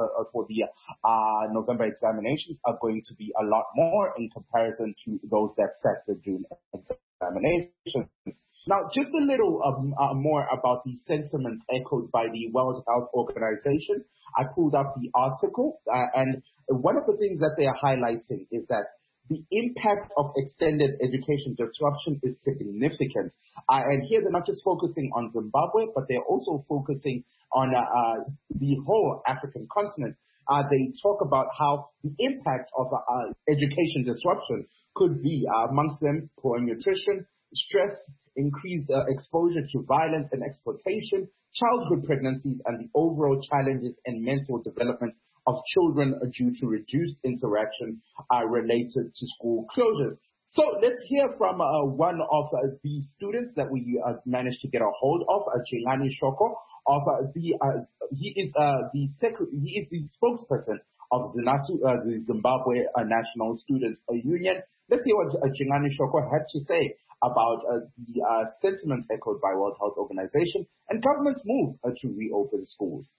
November examinations are going to be a lot more in comparison to those that sat the June examinations. Now, just a little more about the sentiment echoed by the World Health Organization. I pulled up the article, and one of the things that they are highlighting is that the impact of extended education disruption is significant. And here they're not just focusing on Zimbabwe, but they're also focusing on the whole African continent. They talk about how the impact of education disruption could be, amongst them, poor nutrition, stress, increased exposure to violence and exploitation, childhood pregnancies, and the overall challenges in mental development of children due to reduced interaction related to school closures. So let's hear from one of the students that we managed to get a hold of, Jingani Shoko. He is the spokesperson of the Zimbabwe National Students Union. Let's hear what Jingani Shoko had to say about the sentiments echoed by World Health Organization and government's move to reopen schools.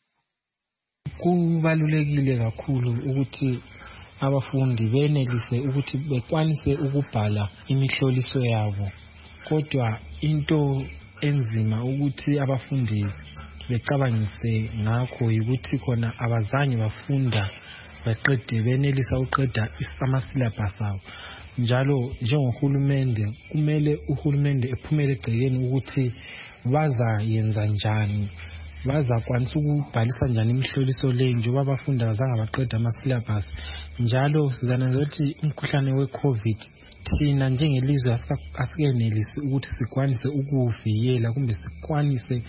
Kubalulekile kakhulu ukuthi abafundi benelise ukuthi bekwanise ukubhala imihloliso yabo. Kodwa into enzima ukuthi abafundi becabangise ngakho ukuthi khona abazange bafunda baqede benelisa uqeda ama-syllabus abo. Njalo njengohulumende kumele uhulumende ephumele egcekeni ukuthi bazayenza njani, bazakwanisa ukubhalisa njani imihloliso le njengoba abafundi abazange baqeda ama-syllabus. Njalo sizananza ukuthi umkhuhlane we-COVID thina njengelizwe asikenelisi ukuthi sikwanise ukuvikela kumbe sikwanise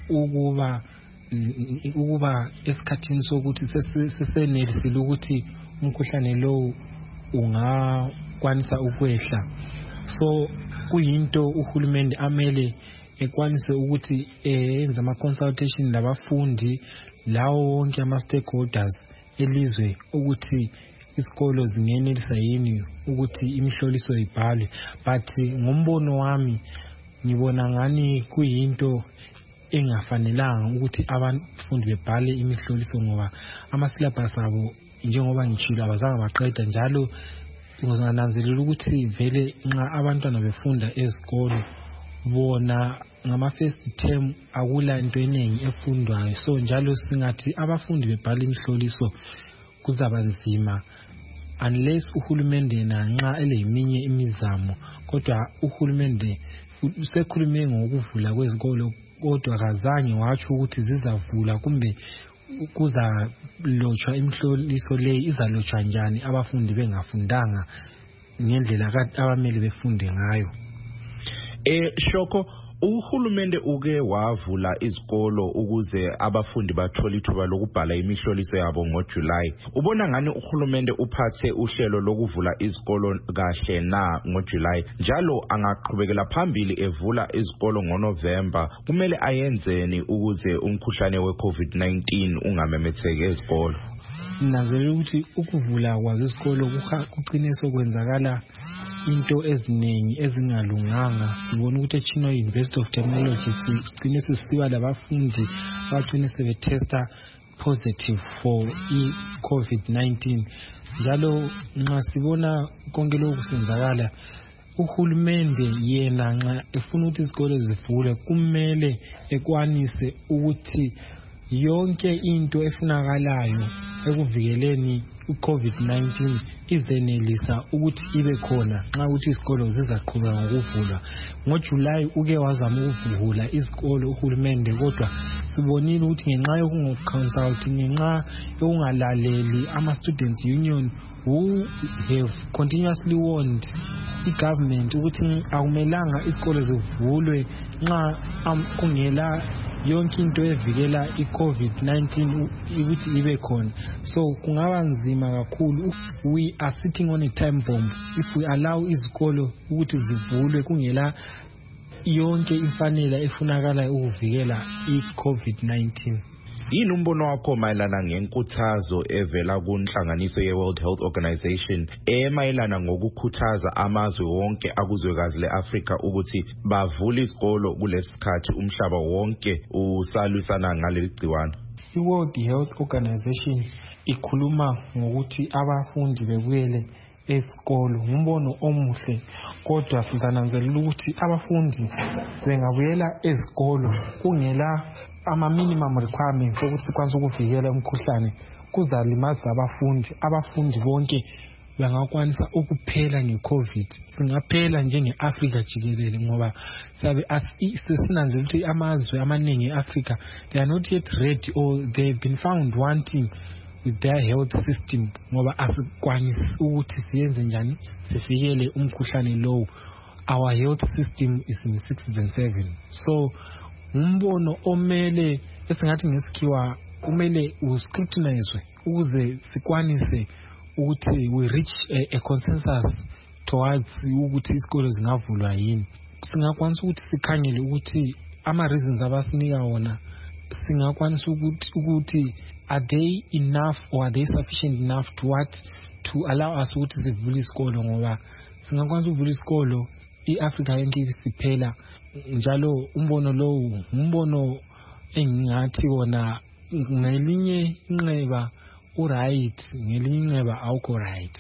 ukuba esikhathini sokuthi sesenelisile ukuthi umkhuhlane lo ungakwanisa ukwehla. So kuyinto uhulumende amele ekwanise ukuthi enze ama-consultation labafundi lawo wonke ama-stakeholders elizwe ukuthi isikolo zingenelisa yini ukuthi imihloliso ibhalwe. But ngombono wami ngibona ngani kuyinto engafanelanga ukuthi abafundi bebhale imihloliso ngoba ama-syllabus abo njengoba ngitshilo abazange baqeda. Njalo uzananzelela ukuthi vele nxa abantwana befunda ezikolo bona ngama-first term akula into eningi efundwayo. So njalo singathi abafundi bebhala imihloliso kuzaba nzima unless uhulumende nxa eleminye imizamo. Kodwa uhulumende usekhulume ngokuvula kwezikolo kodwa kazange watsho ukuthi zizavula kumbe kuzalotshwa imihloliso le izalotshwa njani abafundi bengafundanga ngendlela abamele befunde ngayo. Shoko, uhulumende uke wavula izikolo ukuze abafundi bathole ithuba lokubhala imihloliso yabo ngoJuly. Ubona ngani uhulumende uphathe uhlelo lokuvula izikolo kahle na ngoJuly? Njalo angaqhubekela phambili evula izikolo ngoNovember. Kumele ayenzeni ukuze umkhuhlane we-COVID-19 ungamemetheki ezikolo? Sinanzelela ukuthi ukuvula kwazo izikolo kucine sokwenzakala into eziningi ezingalunganga. Sibona ukuthi eChino University of Technology sigcine sisiba labafundi abagcine sebetesta positive for i-COVID-19. Njalo nxa sibona konke lokhu kusenzakala, uhulumende yena nxa efuna ukuthi izikole zivule kumele ekwanise ukuthi yonke into efunakalayo ekuvikeleni u-COVID-19 izenelisa ukuthi ibe khona nxa ukuthi izikolo zizaqhubeka ngokuvulwa. NgoJuly uke wazama ukuvula izikolo uhulumende, kodwa sibonile ukuthi ngenxa yokungo-consult, ngenxa yokungalaleli ama-students union who have continuously warned i-government ukuthi akumelanga izikolo zivulwe nxa kungela yonke into evikela i-COVID-19 ukuthi ibe khona. So kungaba nzima kakhulu. We are sitting on a time bomb if we allow izikolo ukuthi zivulwe kungela yonke imfanela efunakala ukuvikela i-COVID-19. yini umbono wakho mayelana ngenkuthazo evela kunhlanganiso ye-World Health Organization emayelana ngokukhuthaza amazwe wonke akuzwekazi le-Afrika ukuthi bavule isikolo kulesikhathi umhlaba wonke usalwisana ngaleli gciwane? I-World Health Organization ikhuluma ngokuthi abafundi bebuyele esikolo, ngumbono omuhle, kodwa sizananzelela ukuthi abafundi bengabuyela esikolo kungela ama-minimum requirements ukuthi sikwazi ukuvikela umkhuhlane kuzalimaza abafundi bonke bangakwanisa ukuphela nge-COVID. Singaphela njenge-Afrika jikelele ngoba sabe sesinanzelela ukuthi amazwe amaningi e-Africa they are not yet ready or they've been found wanting with their health system ngoba asikwanisi ukuthi siyenze njani sifikele umkhuhlane lowo. Our health system is in 6th and 7th. So umbono omele esingathi ngesikhiwa kumele uscrutinize ukuze sikwanise ukuthi we reach a consensus towards ukuthi isikolo zingavulwa yini. Singakwanisa ukuthi sikhangele ukuthi ama-reasons abasinika wona singakwanisa ukuthi are they enough or are they sufficient enough to allow us ukuthi sivule isikolo, ngoba singakwanisa ukuvula isikolo i-Africa yonke isiphela njalo. Umbono engingathi wona ngelinye inxeba right, ngelinye inxeba awukho right.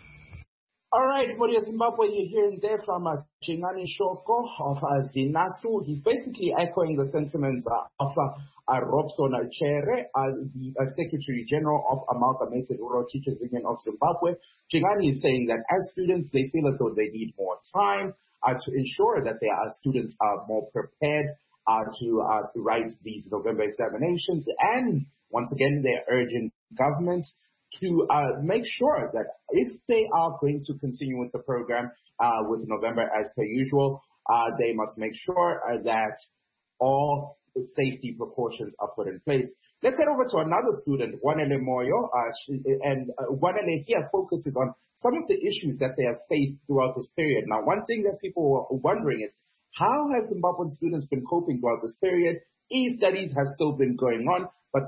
All right, Moria Zimbabwe, you're hearing there from Chingani Shoko of Zinasu. He's basically echoing the sentiments of Robson Chere, the Secretary General of Amalgamated Rural Teachers Union of Zimbabwe. Chingani is saying that as students, they feel as though they need more time to ensure that their students are more prepared to write these November examinations. And once again, they're urging government to make sure that if they are going to continue with the program with November as per usual, they must make sure that all the safety precautions are put in place. Let's head over to another student, Wanele Moyo, and Wanele here focuses on some of the issues that they have faced throughout this period. Now, one thing that people were wondering is, how have Zimbabwean students been coping throughout this period? E-studies have still been going on, but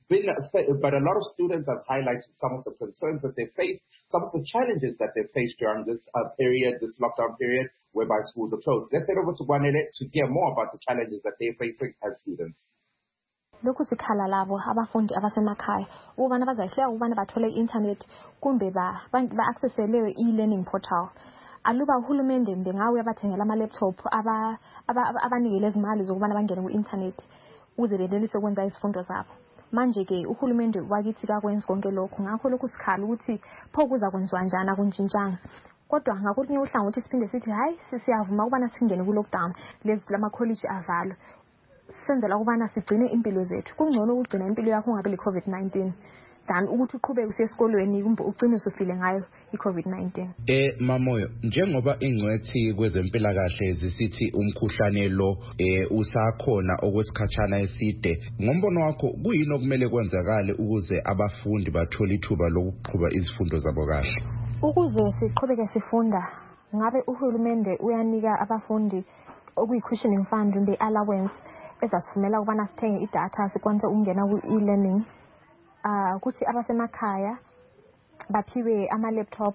a lot of students have highlighted some of the concerns that they faced, some of the challenges that they faced during this period, this lockdown period, whereby schools are closed. Let's head over to Wanele to hear more about the challenges that they're facing as students. Lokhu sikhala labo abafundi abasemakhaya ubana bazahlela ubana bathole internet kumbe ba-accessele e-learning portal. Aluba uhulumende bengawe abathengela ama-laptop abanikele izimali zokubana bangene ku-internet ukuze benelise ukwenza izifundo zabo. Manje ke uhulumende wakithi kakwenza konke lokho, ngakho lokhu sikhala ukuthi pho kuza kwenziwa njani akuntshintshanga. Kodwa ngakulinye uhlangothi siphinde sithi hayi siyavuma ukubana singene ku-lockdown lezi lama-college avalwe senzela ukubana sigcine impilo zethu. Kungcono ukugcina impilo yakho ungabe le-COVID-19 than ukuthi uqhubeke usesikolweni kumbe ugcine usufile ngayo i-COVID-19. Mamoyo, njengoba ingcwethi kwezempilakahle zisithi umkhuhlane lo usakhona okwesikhatshana eside, ngombono wakho kuyini okumele kwenzakale ukuze abafundi bathole ithuba lokuqhuba izifundo zabo kahle? Ukuze siqhubeke sifunda, ngabe uhulumende uyanika abafundi okuyi-cushioning fund kumbe allowance ezasifumela ukubana sithenge idatha sikwanise ukungena ku-e-learning. Kuthi abasemakhaya baphiwe ama-laptop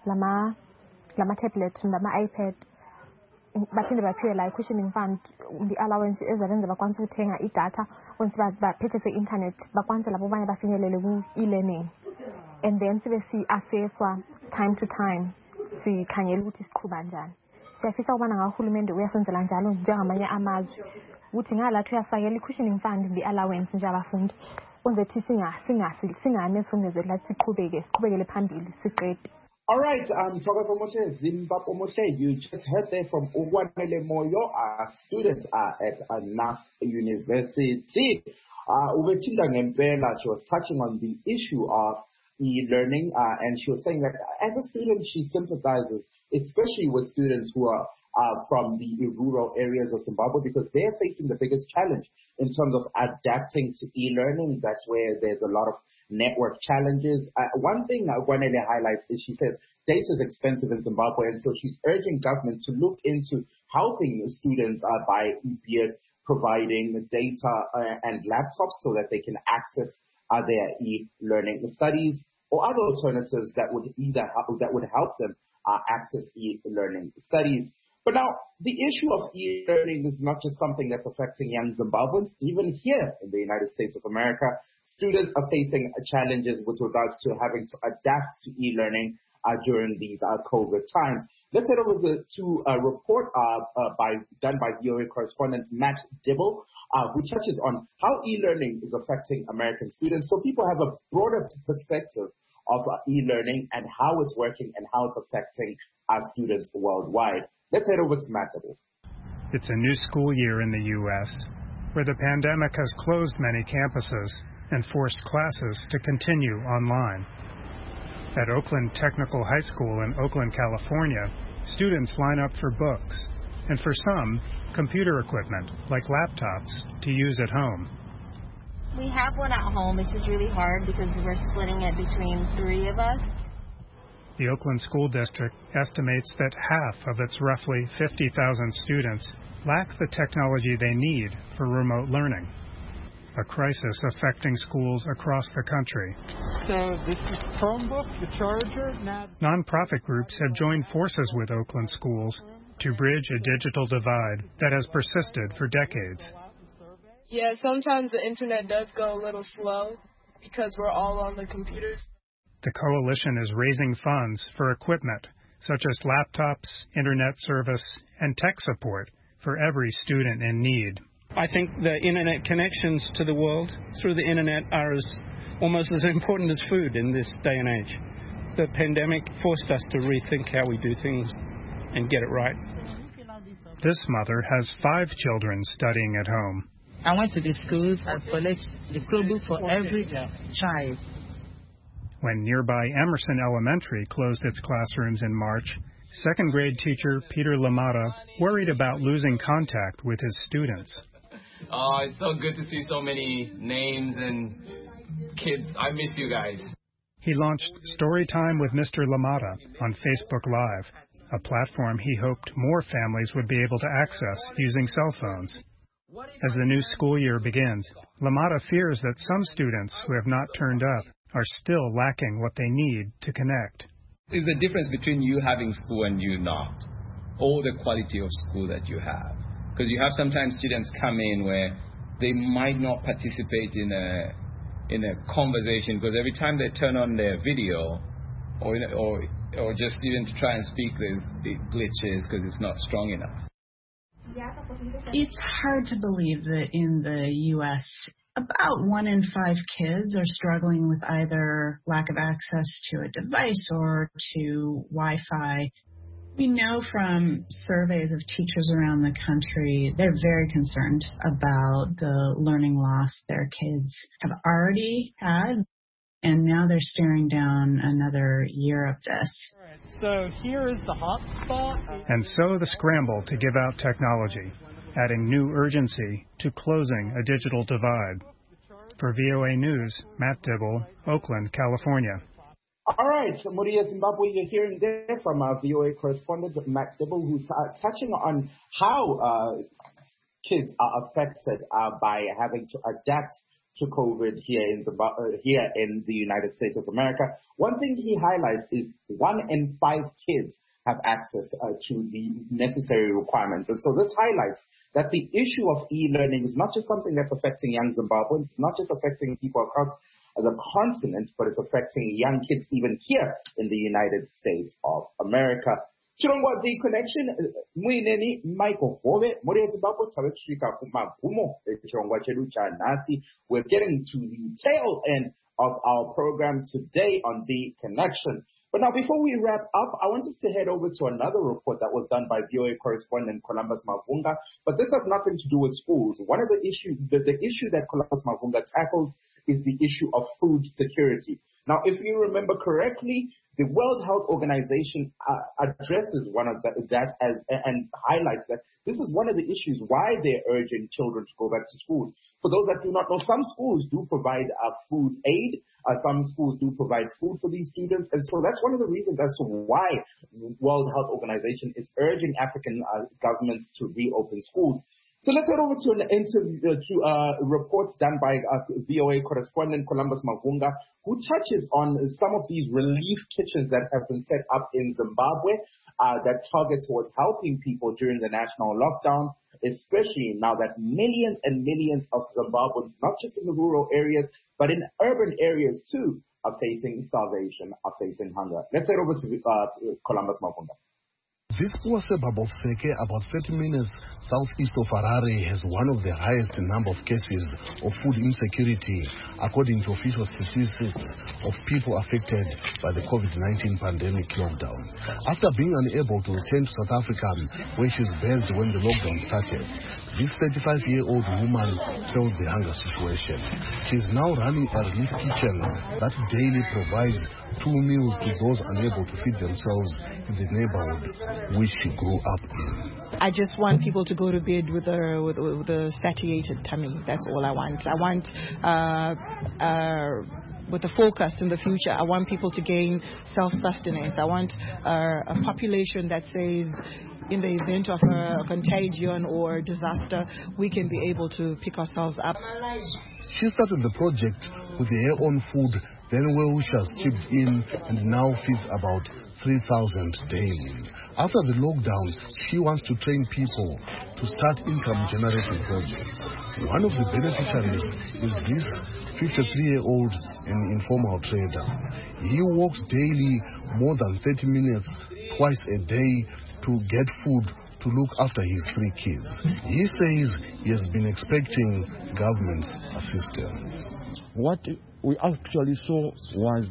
lama-tablet lama-iPad, baphinde baphiwe la i-cushioning fund i-allowance ezabenza bakwanisa ukuthenga idatha once bapurchase i-internet bakwanise labo banye bafinyelele ku-e-learning. And then sibe si-assesswa time to time sikhangela ukuthi siqhuba njani. Siyafisa ukubana ngahulumende uyasenzela njalo njengamanye amazwe ukuthi ngalathu uyafakela i-cushioning fund i-allowance nje abafundi onze thi singane isifundo zethu lathi siqhubekele phambili siqede. All right, Thokoza Moshe, Zimbabwe Moshe, you just heard there from Wanele Moyo, students at NAS University. Ubetinda Ngempela, she was touching on the issue of e-learning, and she was saying that as a student, she sympathizes, especially with students who are from the rural areas of Zimbabwe, because they're facing the biggest challenge in terms of adapting to e-learning. That's where there's a lot of network challenges. One thing Wanele highlights is she says data is expensive in Zimbabwe, and so she's urging government to look into helping students by providing data and laptops so that they can access their e-learning studies, or other alternatives that would help them access e-learning studies. But now, the issue of e-learning is not just something that's affecting young Zimbabweans. Even here in the United States of America, students are facing challenges with regards to having to adapt to e-learning during these COVID times. Let's head over to a report done by VOA correspondent Matt Dibble, who touches on how e-learning is affecting American students, so people have a broader perspective of e-learning and how it's working and how it's affecting our students worldwide. Let's head over to Matt Dibble. It's a new school year in the U.S., where the pandemic has closed many campuses and forced classes to continue online. At Oakland Technical High School in Oakland, California, students line up for books, and for some, computer equipment, like laptops, to use at home. We have one at home. It's just really hard because we're splitting it between 3 of us. The Oakland School District estimates that half of its roughly 50,000 students lack the technology they need for remote learning, a crisis affecting schools across the country. So this is Chromebook, the charger. Nonprofit groups have joined forces with Oakland schools to bridge a digital divide that has persisted for decades. Yeah, sometimes the internet does go a little slow because we're all on the computers. The coalition is raising funds for equipment such as laptops, internet service, and tech support for every student in need. I think the internet connections to the world through the internet are almost as important as food in this day and age. The pandemic forced us to rethink how we do things and get it right. This mother has 5 children studying at home. I went to the schools and collected the Chromebook for every child. When nearby Emerson Elementary closed its classrooms in March, second-grade teacher Peter Lamata worried about losing contact with his students. Oh, it's so good to see so many names and kids. I miss you guys. He launched Storytime with Mr. Lamata on Facebook Live, a platform he hoped more families would be able to access using cell phones. As the new school year begins, Lamata fears that some students who have not turned up are still lacking what they need to connect. It's the difference between you having school and you not, or the quality of school that you have. Because you have sometimes students come in where they might not participate in a conversation because every time they turn on their video or just even to try and speak, there's big glitches because it's not strong enough. It's hard to believe that in the U.S., about 1 in 5 kids are struggling with either lack of access to a device or to Wi-Fi. We know from surveys of teachers around the country, they're very concerned about the learning loss their kids have already had, and now they're staring down another year of this. So here is the hotspot. And so the scramble to give out technology, adding new urgency to closing a digital divide. For VOA News, Matt Dibble, Oakland, California. All right, Muria, Zimbabwe, you're hearing there from our VOA correspondent, Matt Dibble, who's touching on how kids are affected by having to adapt to COVID here in the United States of America. One thing he highlights is 1 in 5 kids have access to the necessary requirements. And so this highlights that the issue of e-learning is not just something that's affecting young Zimbabweans, it's not just affecting people across the continent, but it's affecting young kids even here in the United States of America. Chirongwa The Connection, Mwineni Michael Hove, Muria Zimbabwe, Tabetshrika Kumagumo, Chirongwa Chedu Chanasi. We're getting to the tail end of our program today on The Connection. But now, before we wrap up, I want us to head over to another report that was done by VOA correspondent Columbus Mavunga. But this has nothing to do with schools. One of the issues, the issue that Columbus Mavunga tackles is the issue of food security. Now, if you remember correctly, the World Health Organization addresses one of that and highlights that this is one of the issues why they're urging children to go back to school. For those that do not know, some schools do provide food aid. Some schools do provide food for these students. And so that's one of the reasons as to why the World Health Organization is urging African governments to reopen schools. So let's head over to an interview, to a report done by VOA correspondent Columbus Mavunga, who touches on some of these relief kitchens that have been set up in Zimbabwe that target towards helping people during the national lockdown, especially now that millions and millions of Zimbabweans, not just in the rural areas, but in urban areas too, are facing starvation, are facing hunger. Let's head over to Columbus Mavunga. This poor suburb of Seke, about 30 minutes southeast of Harare, has one of the highest number of cases of food insecurity, according to official statistics of people affected by the COVID-19 pandemic lockdown. After being unable to return to South Africa, where she's based when the lockdown started, this 35-year-old woman felt the hunger situation. She is now running a relief kitchen that daily provides 2 meals to those unable to feed themselves in the neighborhood which she grew up in. I just want people to go to bed with a satiated tummy. That's all I want. I want with a focus in the future, I want people to gain self-sustenance. I want a population that says, in the event of a contagion or disaster, we can be able to pick ourselves up. She started the project with her own food, then well-wishers chipped in and now feeds about 3,000 daily. After the lockdown, she wants to train people to start income-generating projects. One of the beneficiaries is this 53-year-old and informal trader. He walks daily more than 30 minutes twice a day to get food to look after his 3 kids. He says he has been expecting government assistance. What we actually saw was,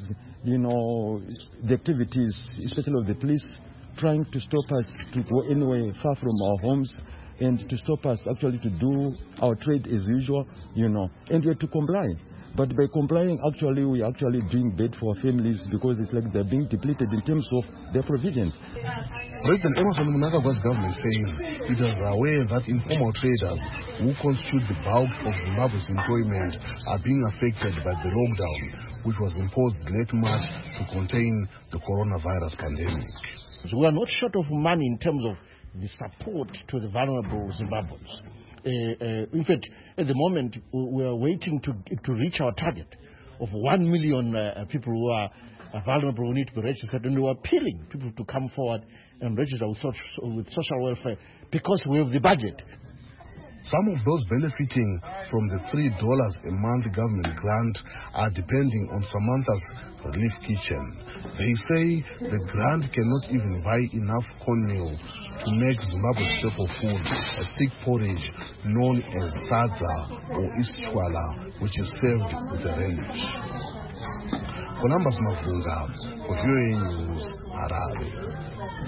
the activities, especially of the police, trying to stop us to go anywhere far from our homes and to stop us actually to do our trade as usual, and we had to comply. But by complying, we are actually doing bad for our families because it's like they're being depleted in terms of their provisions. President Emmerson Mnangagwa's government says it is aware that informal traders who constitute the bulk of Zimbabwe's employment are being affected by the lockdown, which was imposed late March to contain the coronavirus pandemic. So we are not short of money in terms of the support to the vulnerable Zimbabweans. In fact, at the moment, we are waiting to reach our target of 1 million people who are vulnerable, who need to be registered, and we are appealing people to come forward and register with social welfare because we have the budget. Some of those benefiting from the $3 a month government grant are depending on Samantha's relief kitchen. They say the grant cannot even buy enough cornmeal to make Zimbabwe's staple food, a thick porridge known as sadza or ischwala, which is served with a relish. Columbus Mavunga, for VOA News, Harare.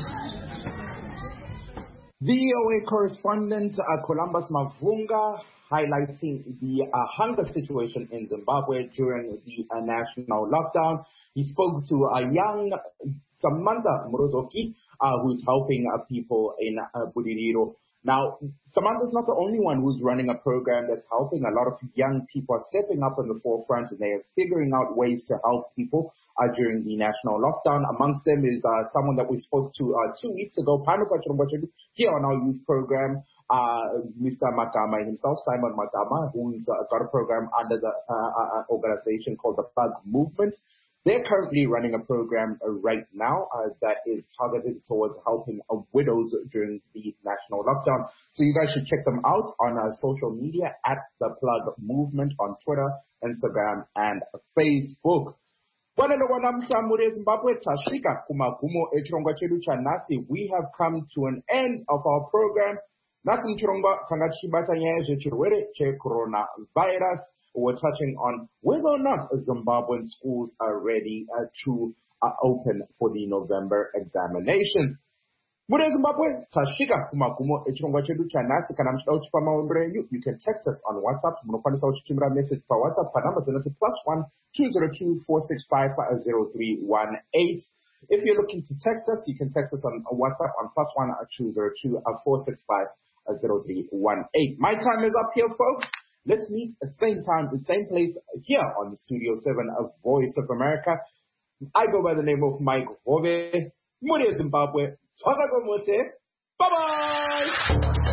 VOA correspondent Columbus Mavunga highlighting the hunger situation in Zimbabwe during the national lockdown. He spoke to a young Samantha Morozoki, who is helping people in Budiriro. Now, Samantha's not the only one who's running a program that's helping. A lot of young people are stepping up in the forefront, and they are figuring out ways to help people during the national lockdown. Amongst them is someone that we spoke to 2 weeks ago, here on our youth program, Mr. Magama himself, Simon Magama, who's got a program under the organization called the Plug Movement. They're currently running a program right now that is targeted towards helping widows during the national lockdown. So you guys should check them out on social media at the Plug Movement on Twitter, Instagram, and Facebook. We have come to an end of our program. Coronavirus. We're touching on whether or not Zimbabwean schools are ready to open for the November examinations. Muri Zimbabwe, tashika kumagumo echirongwa chedu chanhasi kana muchida kuchipa maonero enyu, you can text us on WhatsApp. Munokwanisa kuchitumira message pa WhatsApp pa number dzinoti +1 202 465 0318. If you're looking to text us, you can text us on WhatsApp on +1 202 465 0318. My time is up here, folks. Let's meet at the same time, the same place here on the Studio 7 of Voice of America. I go by the name of Mike Hove. Muri Zimbabwe. Bye-bye.